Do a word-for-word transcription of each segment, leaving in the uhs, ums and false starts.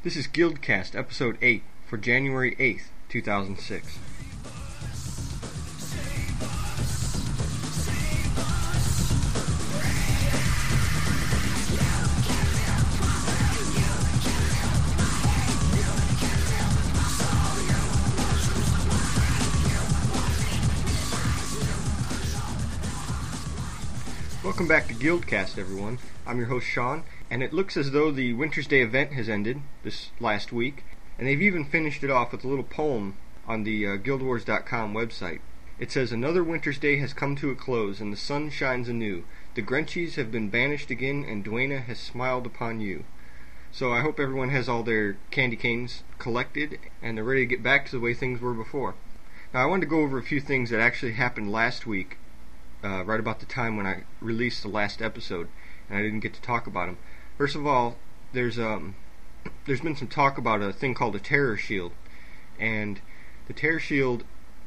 This is Guildcast, Episode eight, for January eighth, two thousand six. Welcome back to Guildcast, everyone. I'm your host, Sean, and it looks as though the Winter's Day event has ended this last week, and they've even finished it off with a little poem on the uh, Guild Wars dot com website. It says, "Another Winter's Day has come to a close, and the sun shines anew. The Grenchies have been banished again, and Dwayna has smiled upon you." So I hope everyone has all their candy canes collected, and they're ready to get back to the way things were before. Now, I wanted to go over a few things that actually happened last week, Uh, right about the time when I released the last episode, and I didn't get to talk about them. First of all, there's um, there's been some talk about a thing called a terror shield, and the terror shield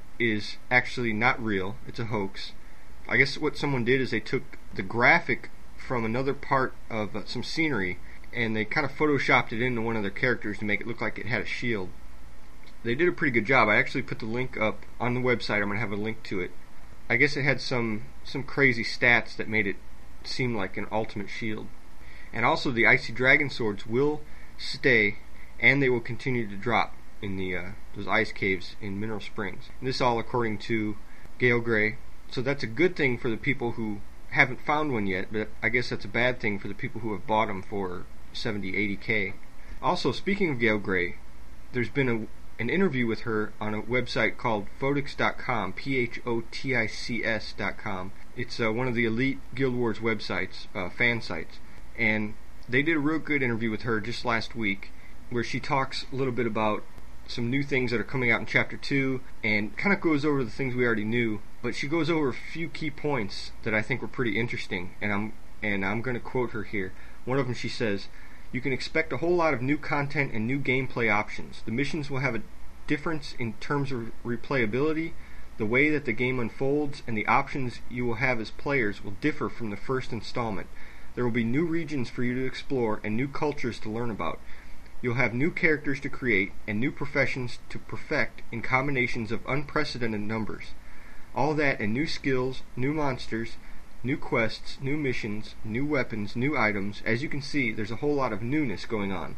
is actually not real. It's a hoax. I guess what someone did is they took the graphic from another part of uh, some scenery, and they kind of photoshopped it into one of their characters to make it look like it had a shield. They did a pretty good job. I actually put the link up on the website. I'm going to have a link to it. I guess it had some some crazy stats that made it seem like an ultimate shield. And also the Icy Dragon swords will stay, and they will continue to drop in the uh, those ice caves in Mineral Springs. And this all according to Gale Gray. So that's a good thing for the people who haven't found one yet, but I guess that's a bad thing for the people who have bought them for seventy, eighty K. Also, speaking of Gale Gray, there's been a an interview with her on a website called Photics dot com, P H O T I C S dot com. It's uh, one of the elite Guild Wars websites, uh, fan sites, and they did a real good interview with her just last week, where she talks a little bit about some new things that are coming out in Chapter two, and kind of goes over the things we already knew, but she goes over a few key points that I think were pretty interesting, and I'm and I'm going to quote her here. One of them, she says, "You can expect a whole lot of new content and new gameplay options. The missions will have a difference in terms of replayability. The way that the game unfolds and the options you will have as players will differ from the first installment. There will be new regions for you to explore and new cultures to learn about. You'll have new characters to create and new professions to perfect in combinations of unprecedented numbers. All that and new skills, new monsters, new quests, new missions, new weapons, new items. As you can see, there's a whole lot of newness going on."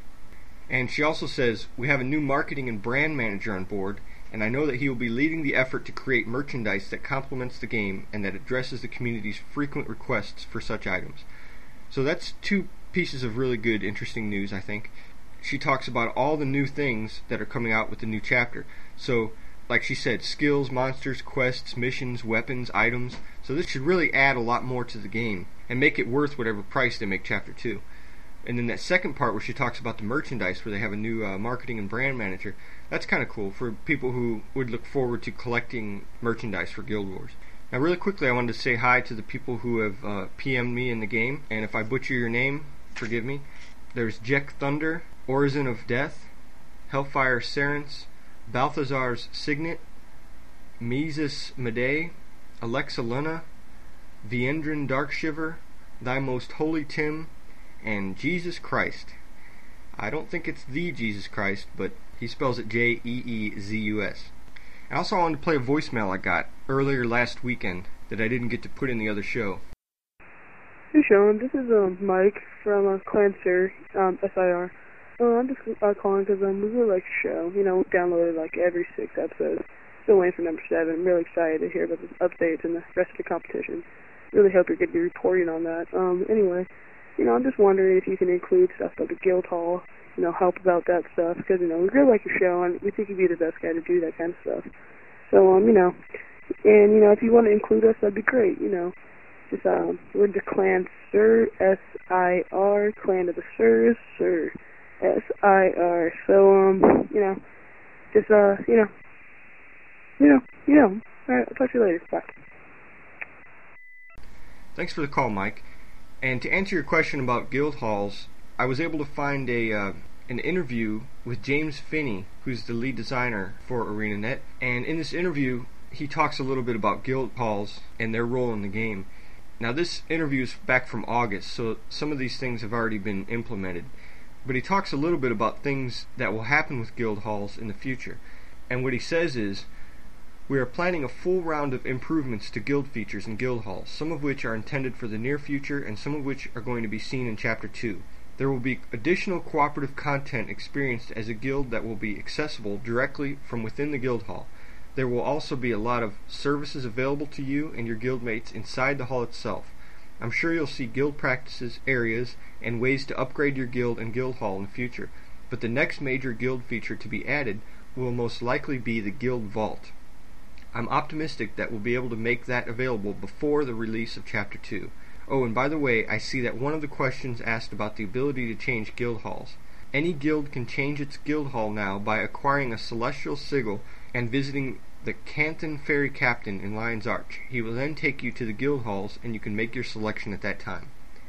And she also says, "We have a new marketing and brand manager on board, and I know that he will be leading the effort to create merchandise that complements the game and that addresses the community's frequent requests for such items." So that's two pieces of really good, interesting news, I think. She talks about all the new things that are coming out with the new chapter. So, like she said, skills, monsters, quests, missions, weapons, items. So this should really add a lot more to the game and make it worth whatever price they make Chapter two. And then that second part where she talks about the merchandise, where they have a new uh, marketing and brand manager, that's kind of cool for people who would look forward to collecting merchandise for Guild Wars. Now, really quickly, I wanted to say hi to the people who have uh, P M'd me in the game, and if I butcher your name, forgive me. There's Jek Thunder, Orison of Death, Hellfire Serence, Balthazar's Signet, Mises Medei, Alexa Luna, Viendrin Darkshiver, Thy Most Holy Tim, and Jesus Christ. I don't think it's the Jesus Christ, but he spells it J E E Z U S. And also I wanted to play a voicemail I got earlier last weekend that I didn't get to put in the other show. Hey Sean, this is um, Mike from uh, Clancer, um, S I R. Uh, I'm just uh, calling because um, we really like the show. You know, downloaded like every six episodes. Still waiting for number seven. I'm really excited to hear about the updates and the rest of the competition. Really hope you're going to be reporting on that. Um, anyway, you know, I'm just wondering if you can include stuff like the Guild Hall, you know, help about that stuff, because, you know, we really like your show, and we think you'd be the best guy to do that kind of stuff. So, um, you know, and, you know, if you want to include us, that'd be great, you know. Just, um, we're the Clan Sir, S I R, Clan of the Sirs, Sir, S I R. So, um, you know, just, uh, you know, you know, you know. All right, I'll talk to you later. Bye. Thanks for the call, Mike. And to answer your question about guild halls, I was able to find a uh, an interview with James Finney, who's the lead designer for ArenaNet. And in this interview, he talks a little bit about guild halls and their role in the game. Now, this interview is back from August, so some of these things have already been implemented. but he talks a little bit about things that will happen with guild halls in the future. And what he says is, we are planning a full round of improvements to guild features and guild halls, some of which are intended for the near future and some of which are going to be seen in Chapter two. There will be additional cooperative content experienced as a guild that will be accessible directly from within the guild hall. There will also be a lot of services available to you and your guildmates inside the hall itself. I'm sure you'll see guild practices, areas, and ways to upgrade your guild and guild hall in the future, but the next major guild feature to be added will most likely be the Guild Vault. I'm optimistic that we'll be able to make that available before the release of Chapter two. Oh, and by the way, I see that one of the questions asked about the ability to change guild halls. Any guild can change its guild hall now by acquiring a celestial sigil and visiting the Canton Ferry Captain in Lion's Arch. He will then take you to the guild halls and you can make your selection at that time.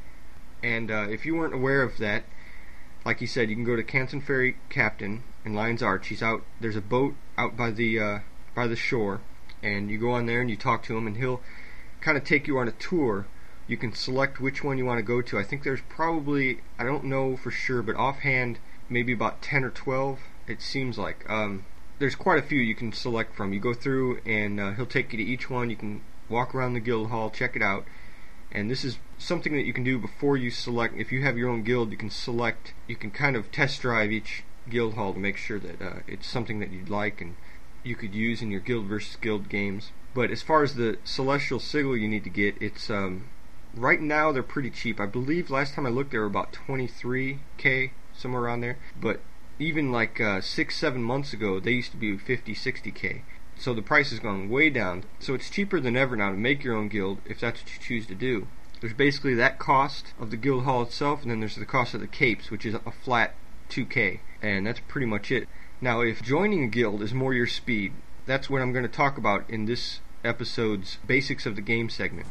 And uh, if you weren't aware of that, like he said, you can go to Canton Ferry Captain in Lion's Arch. He's out, there's a boat out by the uh, by the shore, and you go on there and you talk to him and he'll kind of take you on a tour. You can select which one you want to go to. I think there's probably, I don't know for sure, but offhand, maybe about ten or twelve, it seems like. Um, there's quite a few you can select from. You go through and uh, he'll take you to each one. You can walk around the guild hall, check it out. And this is something that you can do before you select. If you have your own guild, you can select, you can kind of test drive each guild hall to make sure that uh, it's something that you'd like and you could use in your guild versus guild games. But as far as the celestial sigil you need to get, it's um, right now they're pretty cheap. I believe last time I looked they were about twenty-three K, somewhere around there. But even like uh, six, seven months ago, they used to be fifty, sixty K. So the price has gone way down. So it's cheaper than ever now to make your own guild if that's what you choose to do. There's basically that cost of the guild hall itself, and then there's the cost of the capes, which is a flat two K. And that's pretty much it. Now, if joining a guild is more your speed, that's what I'm going to talk about in this episode's Basics of the Game segment.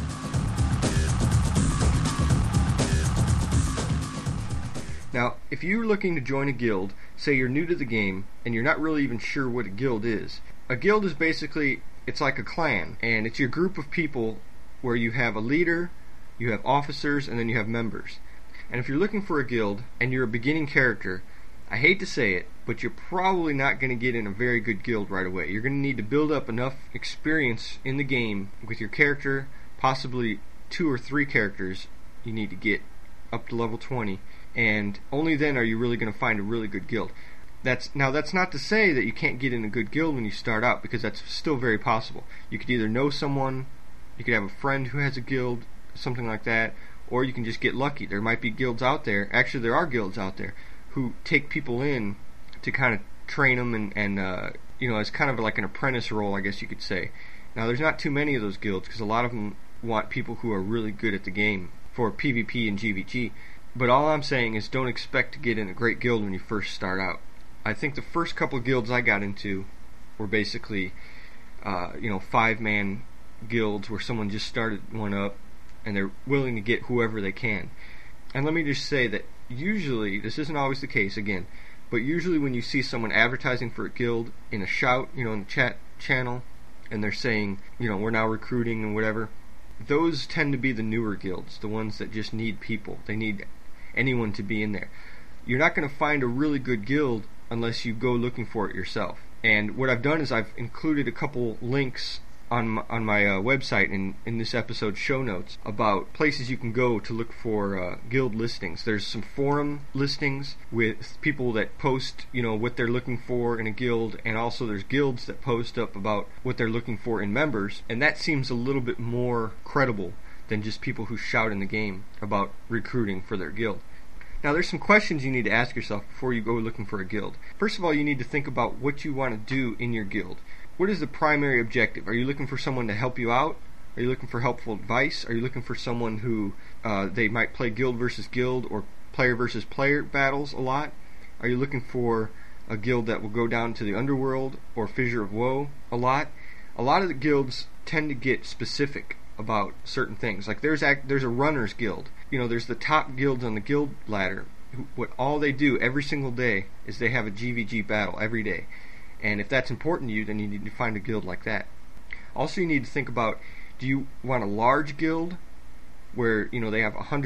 Now, if you're looking to join a guild, say you're new to the game, and you're not really even sure what a guild is, a guild is basically, it's like a clan, and it's your group of people where you have a leader, you have officers, and then you have members. And if you're looking for a guild, and you're a beginning character, I hate to say it, but you're probably not going to get in a very good guild right away. You're going to need to build up enough experience in the game with your character, possibly two or three characters you need to get up to level twenty, and only then are you really going to find a really good guild. That's now that's not to say that you can't get in a good guild when you start out, because that's still very possible. You could either know someone, you could have a friend who has a guild, something like that, or you can just get lucky. There might be guilds out there, actually there are guilds out there, who take people in to kind of train them and, and uh, you know, it's kind of like an apprentice role, I guess you could say. Now there's not too many of those guilds, because a lot of them want people who are really good at the game for PvP and G V G. But all I'm saying is don't expect to get in a great guild when you first start out. I think the first couple of guilds I got into were basically, uh, you know, five-man guilds where someone just started one up and they're willing to get whoever they can. And let me just say that usually, this isn't always the case again, but usually when you see someone advertising for a guild in a shout, you know, in the chat channel, and they're saying, you know, we're now recruiting and whatever, those tend to be the newer guilds, the ones that just need people. They need anyone to be in there. You're not going to find a really good guild unless you go looking for it yourself. And what I've done is I've included a couple links on my, on my uh, website in, in this episode's show notes about places you can go to look for uh, guild listings. There's some forum listings with people that post, you know, what they're looking for in a guild, and also there's guilds that post up about what they're looking for in members, and that seems a little bit more credible than just people who shout in the game about recruiting for their guild. Now, there's some questions you need to ask yourself before you go looking for a guild. First of all, you need to think about what you want to do in your guild. What is the primary objective? Are you looking for someone to help you out? Are you looking for helpful advice? Are you looking for someone who uh, they might play guild versus guild or player versus player battles a lot? Are you looking for a guild that will go down to the underworld or Fissure of Woe a lot? A lot of the guilds tend to get specific about certain things. Like there's a, there's a runner's guild. You know, there's the top guilds on the guild ladder. Who, what all they do every single day is they have a G V G battle every day. And if that's important to you, then you need to find a guild like that. Also, you need to think about, do you want a large guild where, you know, they have one hundred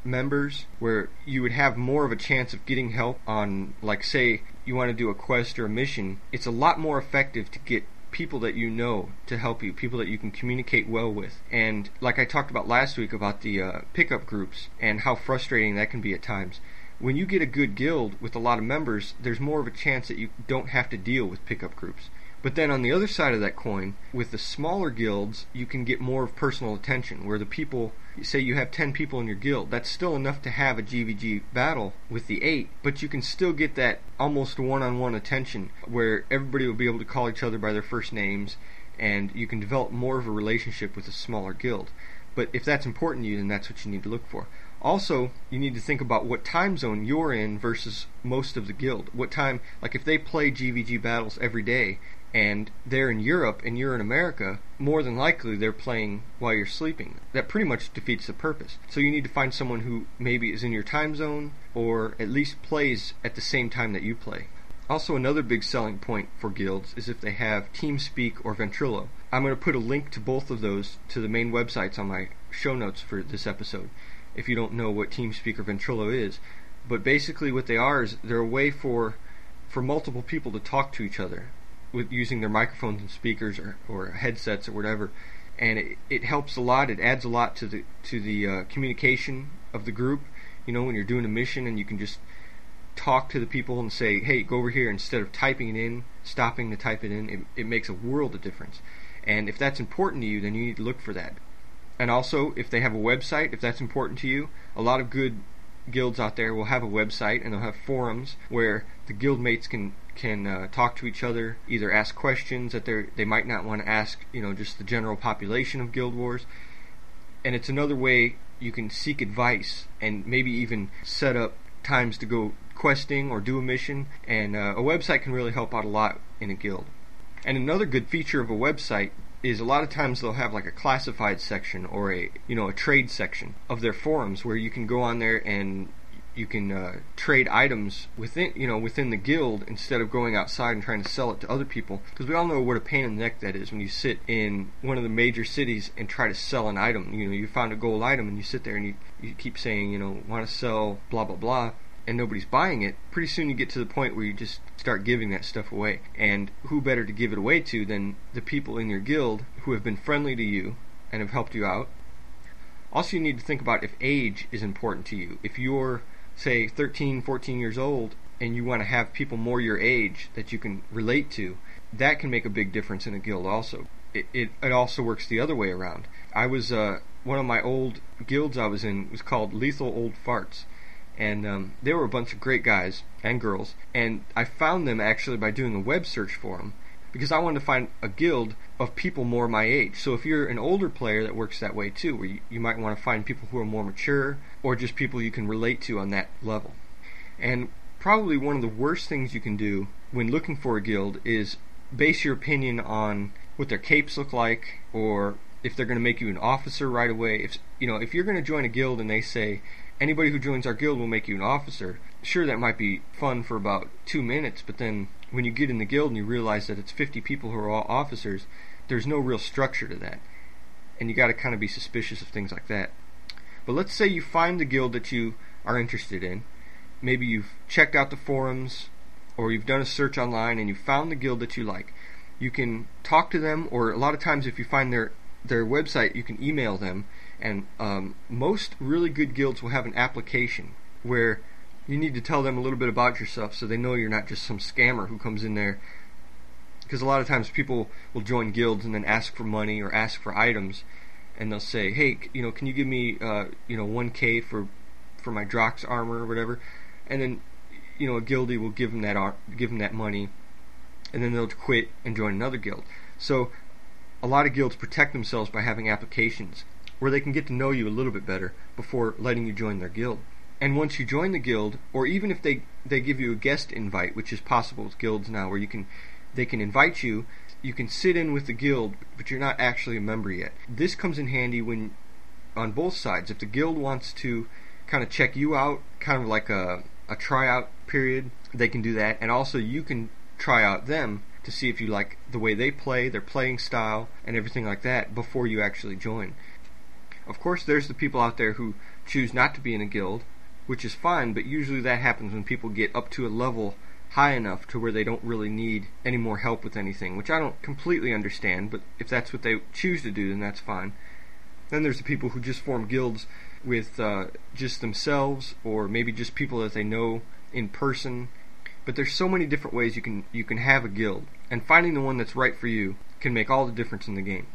members where you would have more of a chance of getting help on, like, say you want to do a quest or a mission. It's a lot more effective to get people that you know to help you, people that you can communicate well with. And like I talked about last week about the uh, pickup groups and how frustrating that can be at times. When you get a good guild with a lot of members, there's more of a chance that you don't have to deal with pickup groups. But then on the other side of that coin, with the smaller guilds, you can get more of personal attention, where the people, say you have ten people in your guild, that's still enough to have a G V G battle with the eight, but you can still get that almost one-on-one attention, where everybody will be able to call each other by their first names, and you can develop more of a relationship with a smaller guild. But if that's important to you, then that's what you need to look for. Also, you need to think about what time zone you're in versus most of the guild. What time, like if they play G V G battles every day, and they're in Europe and you're in America, more than likely they're playing while you're sleeping. That pretty much defeats the purpose. So you need to find someone who maybe is in your time zone, or at least plays at the same time that you play. Also, another big selling point for guilds is if they have TeamSpeak or Ventrilo. I'm going to put a link to both of those to the main websites on my show notes for this episode, if you don't know what TeamSpeak or Ventrilo is. But basically what they are is they're a way for for multiple people to talk to each other with using their microphones and speakers or, or headsets or whatever, and it, it helps a lot. It adds a lot to the to the uh, communication of the group. You know, when you're doing a mission and you can just talk to the people and say, hey, go over here, instead of typing it in, stopping to type it in, it, it makes a world of difference. And if that's important to you, then you need to look for that. And also, if they have a website, if that's important to you, a lot of good guilds out there will have a website, and they'll have forums where the guild mates can can uh, talk to each other, either ask questions that they they might not want to ask, you know, just the general population of Guild Wars. And it's another way you can seek advice and maybe even set up times to go questing or do a mission. And uh, a website can really help out a lot in a guild. And another good feature of a website is a lot of times they'll have like a classified section or a you know a trade section of their forums where you can go on there and you can uh, trade items within you know within the guild instead of going outside and trying to sell it to other people, because we all know what a pain in the neck that is when you sit in one of the major cities and try to sell an item. You know, you found a gold item and you sit there and you, you keep saying, you know, want to sell blah blah blah, and nobody's buying it. Pretty soon you get to the point where you just start giving that stuff away. And who better to give it away to than the people in your guild who have been friendly to you and have helped you out. Also, you need to think about if age is important to you. If you're, say, thirteen, fourteen years old and you want to have people more your age that you can relate to, that can make a big difference in a guild also. It it, it also works the other way around. I was, uh, one of my old guilds I was in was called Lethal Old Farts. And um, they were a bunch of great guys and girls, and I found them actually by doing a web search for them, because I wanted to find a guild of people more my age. So if you're an older player, that works that way too, where you, you might want to find people who are more mature, or just people you can relate to on that level. And probably one of the worst things you can do when looking for a guild is base your opinion on what their capes look like, or if they're going to make you an officer right away. If you know, if you're going to join a guild and they say, anybody who joins our guild will make you an officer, sure, that might be fun for about two minutes, but then when you get in the guild and you realize that it's fifty people who are all officers, there's no real structure to that. And you got to kind of be suspicious of things like that. But let's say you find the guild that you are interested in. Maybe you've checked out the forums, or you've done a search online and you found the guild that you like. You can talk to them, or a lot of times if you find their their website, you can email them. And um, most really good guilds will have an application where you need to tell them a little bit about yourself so they know you're not just some scammer who comes in there. Because a lot of times people will join guilds and then ask for money or ask for items, and they'll say, hey, you know, can you give me uh, you know one K for for my Drox armor or whatever? And then you know a guildie will give them that ar- give them that money, and then they'll quit and join another guild. So a lot of guilds protect themselves by having applications where they can get to know you a little bit better before letting you join their guild. And once you join the guild, or even if they, they give you a guest invite, which is possible with guilds now, where you can they can invite you, you can sit in with the guild, but you're not actually a member yet. This comes in handy when, on both sides, if the guild wants to kind of check you out, kind of like a, a tryout period, they can do that, and also you can try out them to see if you like the way they play, their playing style, and everything like that before you actually join. Of course, there's the people out there who choose not to be in a guild, which is fine, but usually that happens when people get up to a level high enough to where they don't really need any more help with anything, which I don't completely understand, but if that's what they choose to do, then that's fine. Then there's the people who just form guilds with uh, just themselves, or maybe just people that they know in person. But there's so many different ways you can you can have a guild, and finding the one that's right for you can make all the difference in the game.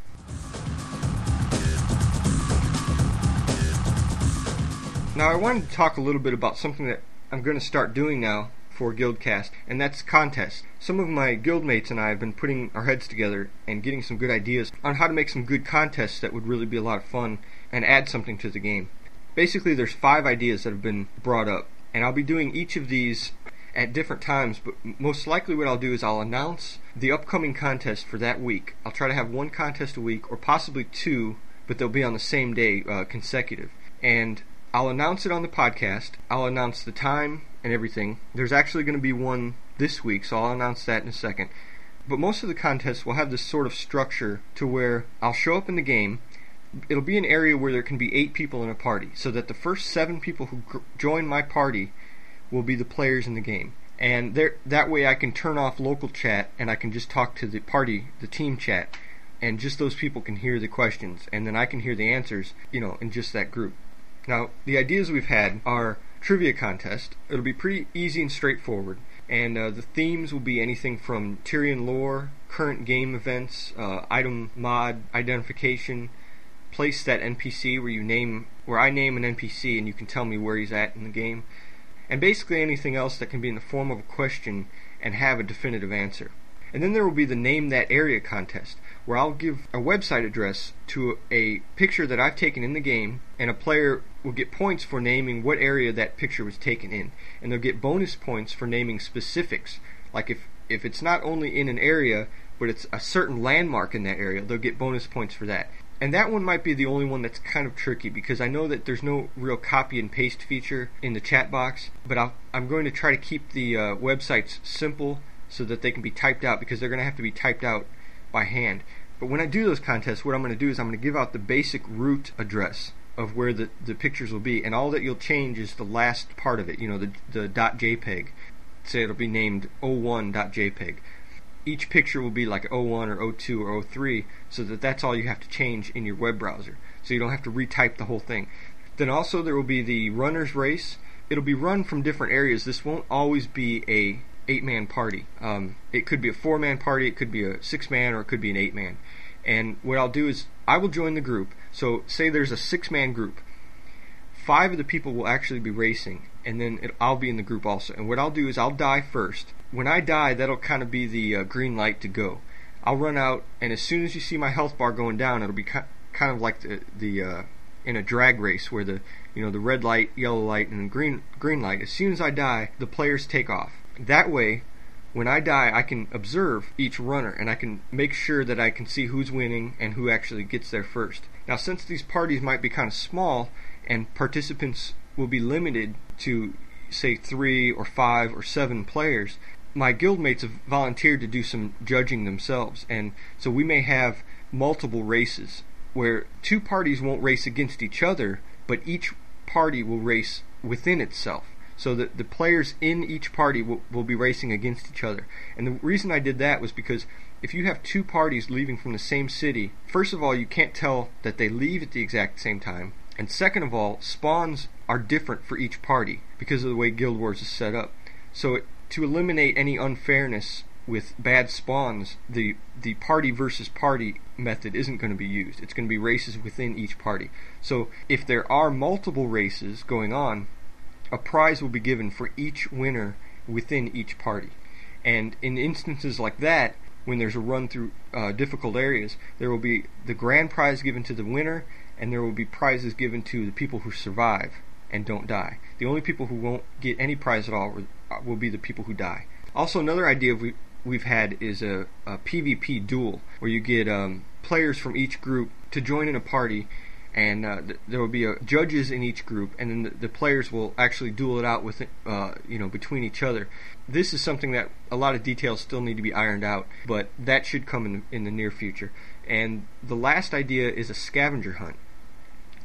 Now I wanted to talk a little bit about something that I'm going to start doing now for Guildcast, and that's contests. Some of my guildmates and I have been putting our heads together and getting some good ideas on how to make some good contests that would really be a lot of fun and add something to the game. Basically, there's five ideas that have been brought up, and I'll be doing each of these at different times, but most likely what I'll do is I'll announce the upcoming contest for that week. I'll try to have one contest a week, or possibly two, but they'll be on the same day, uh, consecutive. And I'll announce it on the podcast. I'll announce the time and everything. There's actually going to be one this week, so I'll announce that in a second. But most of the contests will have this sort of structure to where I'll show up in the game. It'll be an area where there can be eight people in a party, so that the first seven people who gr- join my party will be the players in the game. And there, that way I can turn off local chat and I can just talk to the party, the team chat, and just those people can hear the questions, and then I can hear the answers, you know, in just that group. Now, the ideas we've had are trivia contest. It'll be pretty easy and straightforward, and uh, the themes will be anything from Tyrion lore, current game events, uh, item mod identification, place that N P C where you name, where I name an N P C and you can tell me where he's at in the game, and basically anything else that can be in the form of a question and have a definitive answer. And then there will be the Name That Area contest, where I'll give a website address to a picture that I've taken in the game, and a player will get points for naming what area that picture was taken in. And they'll get bonus points for naming specifics. Like if, if it's not only in an area, but it's a certain landmark in that area, they'll get bonus points for that. And that one might be the only one that's kind of tricky, because I know that there's no real copy and paste feature in the chat box, but I'll, I'm going to try to keep the uh, websites simple so that they can be typed out, because they're going to have to be typed out by hand. But when I do those contests, what I'm going to do is I'm going to give out the basic root address of where the, the pictures will be, and all that you'll change is the last part of it, you know, the, the .jpeg. Say it'll be named oh one dot j p e g. Each picture will be like oh one or oh two or oh three, so that that's all you have to change in your web browser, so you don't have to retype the whole thing. Then also there will be the runner's race. It'll be run from different areas. This won't always be a eight-man party. Um, it could be a four-man party, it could be a six-man, or it could be an eight-man. And what I'll do is I will join the group. So say there's a six-man group. Five of the people will actually be racing, and then it, I'll be in the group also. And what I'll do is I'll die first. When I die, that'll kind of be the uh, green light to go. I'll run out, and as soon as you see my health bar going down, it'll be ki- kind of like the the uh, in a drag race where the you know the red light, yellow light, and green green light. As soon as I die, the players take off. That way, when I die, I can observe each runner, and I can make sure that I can see who's winning and who actually gets there first. Now, since these parties might be kind of small, and participants will be limited to, say, three or five or seven players, my guildmates have volunteered to do some judging themselves, and so we may have multiple races, where two parties won't race against each other, but each party will race within itself. So that the players in each party will, will be racing against each other. And the reason I did that was because if you have two parties leaving from the same city, first of all, you can't tell that they leave at the exact same time. And second of all, spawns are different for each party because of the way Guild Wars is set up. So it, to eliminate any unfairness with bad spawns, the, the party versus party method isn't going to be used. It's going to be races within each party. So if there are multiple races going on, a prize will be given for each winner within each party. And in instances like that, when there's a run through uh, difficult areas, there will be the grand prize given to the winner, and there will be prizes given to the people who survive and don't die. The only people who won't get any prize at all will be the people who die. Also, another idea we, we've had is a, a PvP duel, where you get um, players from each group to join in a party, and uh, th- there will be uh, judges in each group, and then the, the players will actually duel it out with uh, you know between each other. This is something that a lot of details still need to be ironed out, but that should come in the, in the near future. And the last idea is a scavenger hunt.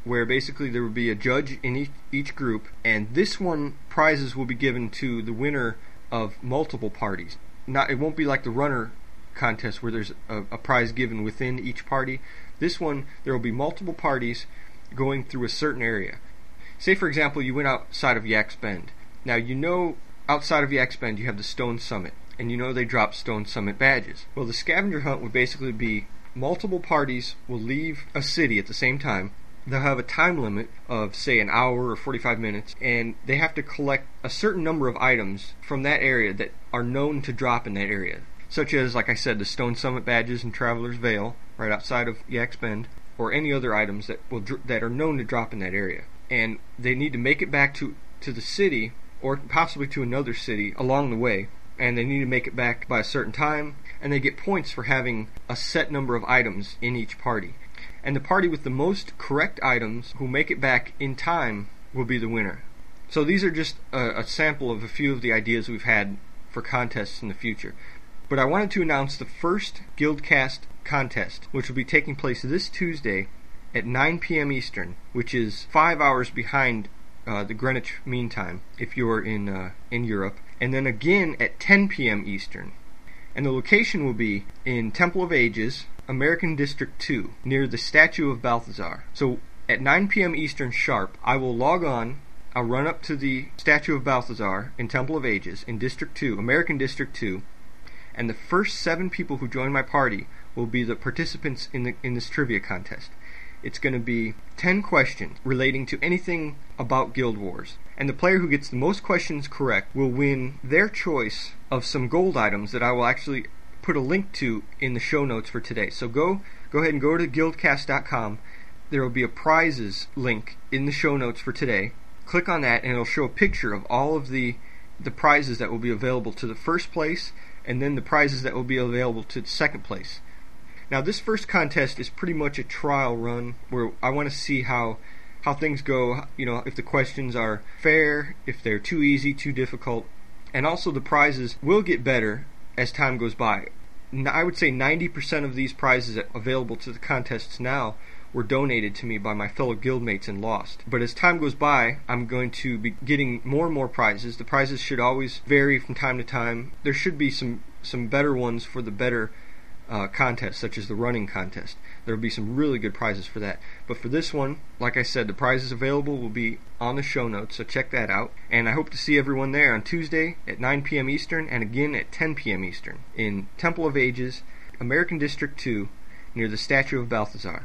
where basically there will be a judge in each, each group, and this one, prizes will be given to the winner of multiple parties. Not, it won't be like the runner contest where there's a, a prize given within each party. This one, there will be multiple parties going through a certain area. Say, for example, you went outside of Yak's Bend. Now, you know outside of Yak's Bend you have the Stone Summit, and you know they drop Stone Summit badges. Well, the scavenger hunt would basically be multiple parties will leave a city at the same time. They'll have a time limit of, say, an hour or forty-five minutes, and they have to collect a certain number of items from that area that are known to drop in that area, such as, like I said, the Stone Summit badges in Traveler's Vale, right outside of Yak's Bend, or any other items that will dr- that are known to drop in that area. And they need to make it back to, to the city, or possibly to another city along the way, and they need to make it back by a certain time, and they get points for having a set number of items in each party. And the party with the most correct items who make it back in time will be the winner. So these are just a, a sample of a few of the ideas we've had for contests in the future. But I wanted to announce the first Guildcast contest, which will be taking place this Tuesday at nine p.m. Eastern, which is five hours behind uh, the Greenwich Mean Time if you're in uh, in Europe, and then again at ten p.m. Eastern. And the location will be in Temple of Ages, American District two, near the statue of Balthazar. So at nine p.m. Eastern sharp, I will log on, I'll run up to the statue of Balthazar in Temple of Ages in District two, American District two, and the first seven people who join my party will be the participants in the in this trivia contest. It's going to be ten questions relating to anything about Guild Wars. And the player who gets the most questions correct will win their choice of some gold items that I will actually put a link to in the show notes for today. So go go ahead and go to guildcast dot com. There will be a prizes link in the show notes for today. Click on that and it'll show a picture of all of the the prizes that will be available to the first place, and then the prizes that will be available to the second place. Now, this first contest is pretty much a trial run where I want to see how how things go, you know, if the questions are fair, if they're too easy, too difficult, and also the prizes will get better as time goes by. I would say ninety percent of these prizes available to the contests now were donated to me by my fellow guildmates in Lost. But as time goes by, I'm going to be getting more and more prizes. The prizes should always vary from time to time. There should be some, some better ones for the better Uh, contests, such as the running contest. There will be some really good prizes for that. But for this one, like I said, the prizes available will be on the show notes, so check that out. And I hope to see everyone there on Tuesday at nine p.m. Eastern and again at ten p.m. Eastern in Temple of Ages, American District two, near the statue of Balthazar.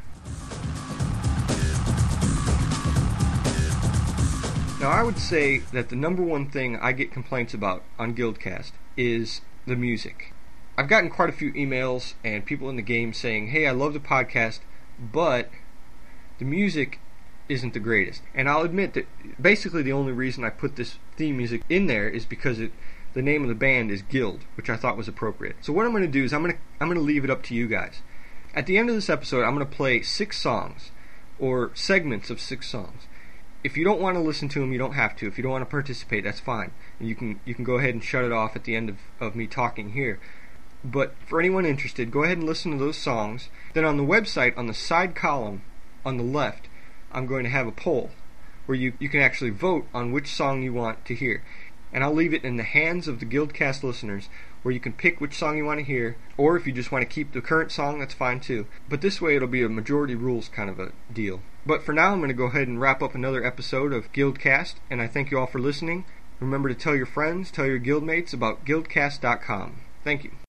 Now, I would say that the number one thing I get complaints about on Guildcast is the music. I've gotten quite a few emails and people in the game saying, hey, I love the podcast, but the music isn't the greatest. And I'll admit that basically the only reason I put this theme music in there is because it, the name of the band is Guild, which I thought was appropriate. So what I'm going to do is I'm going to I'm going to leave it up to you guys. At the end of this episode, I'm going to play six songs, or segments of six songs. If you don't want to listen to them, you don't have to. If you don't want to participate, that's fine. And you can you can go ahead and shut it off at the end of, of me talking here. But for anyone interested, go ahead and listen to those songs. Then on the website, on the side column on the left, I'm going to have a poll where you, you can actually vote on which song you want to hear. And I'll leave it in the hands of the Guildcast listeners where you can pick which song you want to hear, or if you just want to keep the current song, that's fine too. But this way it'll be a majority rules kind of a deal. But for now, I'm going to go ahead and wrap up another episode of Guildcast, and I thank you all for listening. Remember to tell your friends, tell your guildmates about guildcast dot com. Thank you.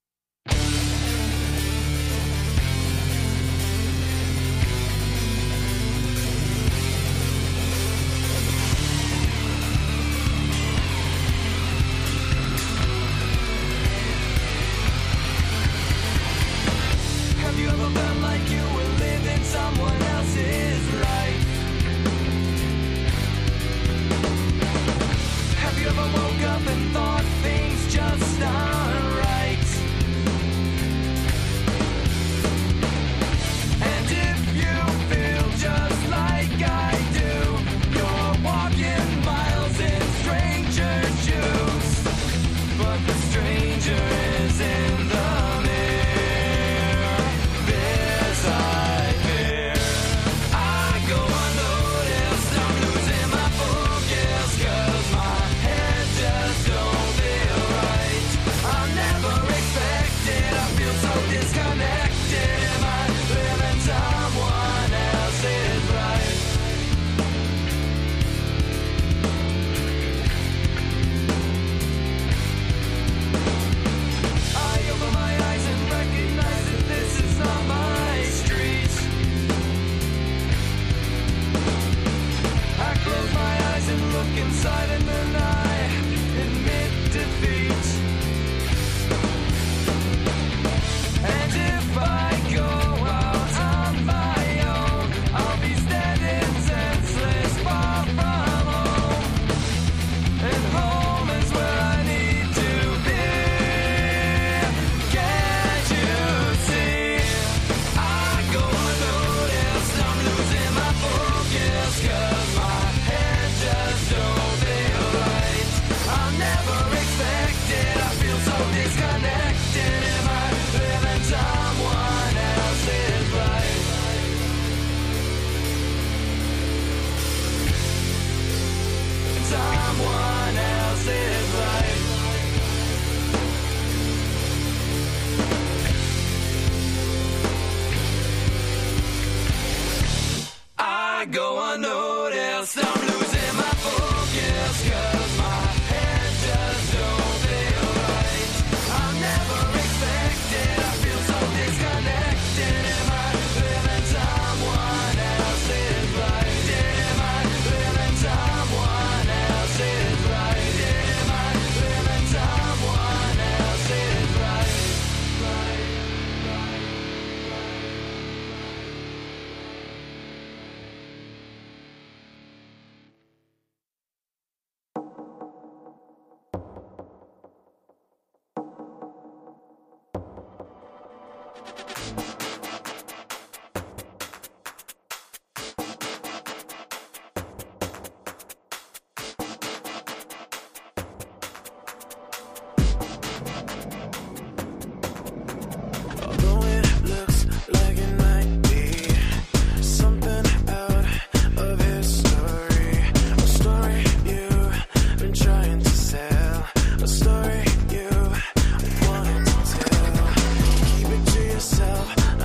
Have you ever felt like you were living someone else's life? Have you ever woke up and thought things just aren't right? Although it looks like it might be something out of history, a story you've been trying to sell, a story you wanted to tell. Keep it to yourself,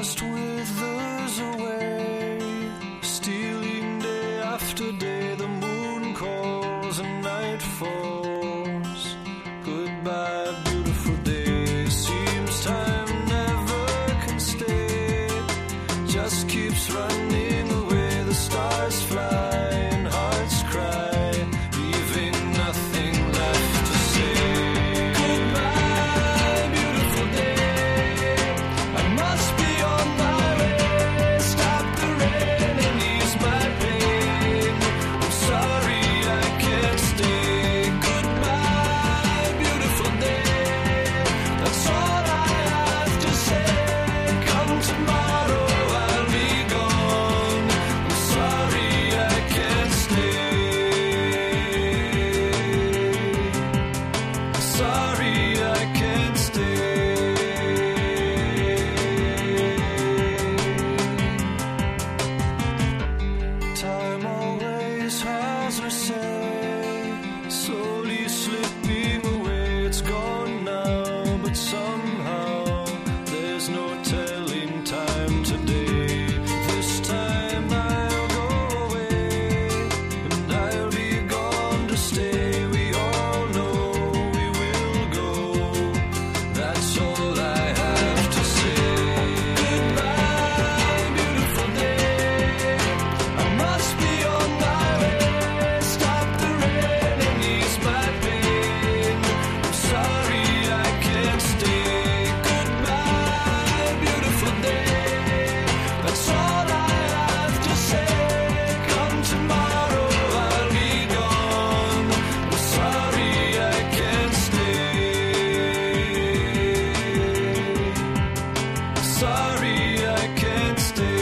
dust withers away, stealing day after day. The moon calls and night falls. Goodbye, beautiful day. Seems time never can stay, just keeps running away. The stars fly and hearts cry, leaving nothing left to say. Goodbye, beautiful day. I must be on my way. Stop the rain and ease my pain. I'm sorry I can't stay. Goodbye, beautiful day. That's all I have to say. Come tomorrow, I'll be gone. I'm sorry I can't stay. Sorry I can't stay. Time always has her say, slowly slipping away. It's gone now, but somehow there's no telling time today. This time I'll go away, and I'll be gone to stay. We all know we will go. That's all I have to say. Goodbye, beautiful day. I must be on my way. Stop the rain and ease my pain. I'm sorry I can't stay. Goodbye, beautiful day. That's all I have to say. Come tomorrow, I'll be gone. I'm sorry I can't stay. Sorry I can't stay.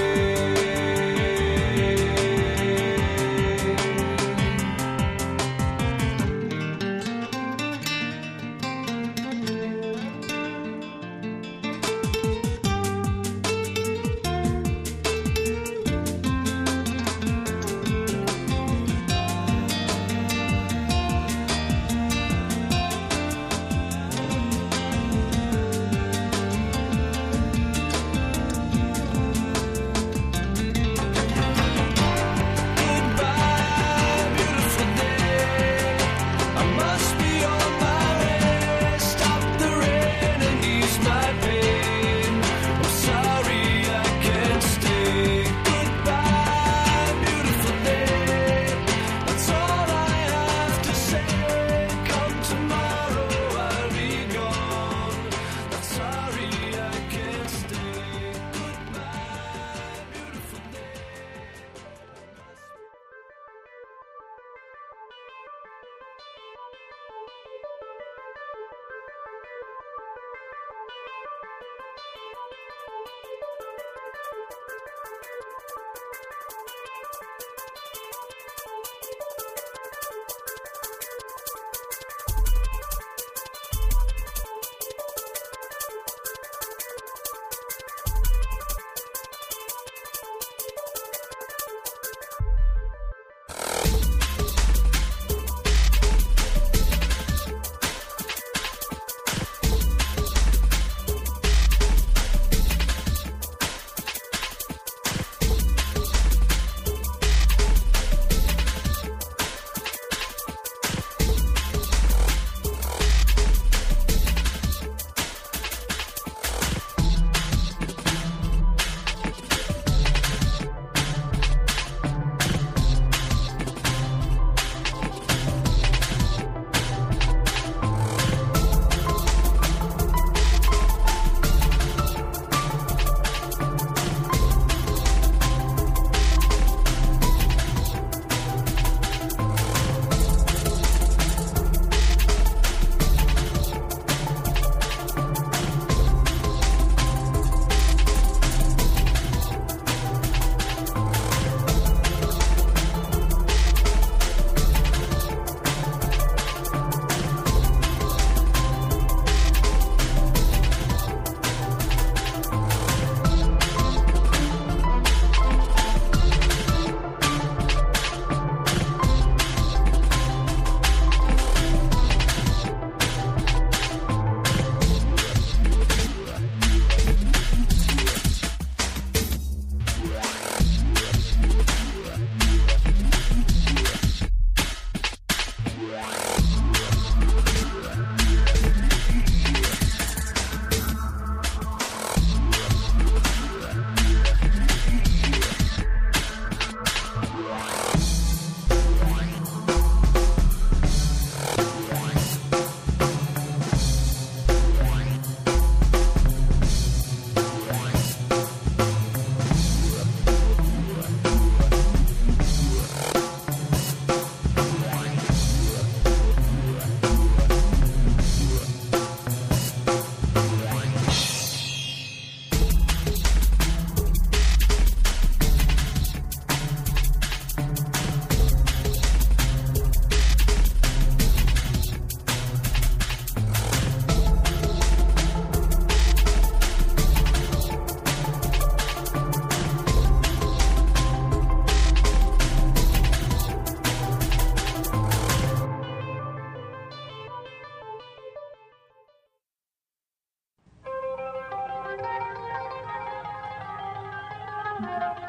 Thank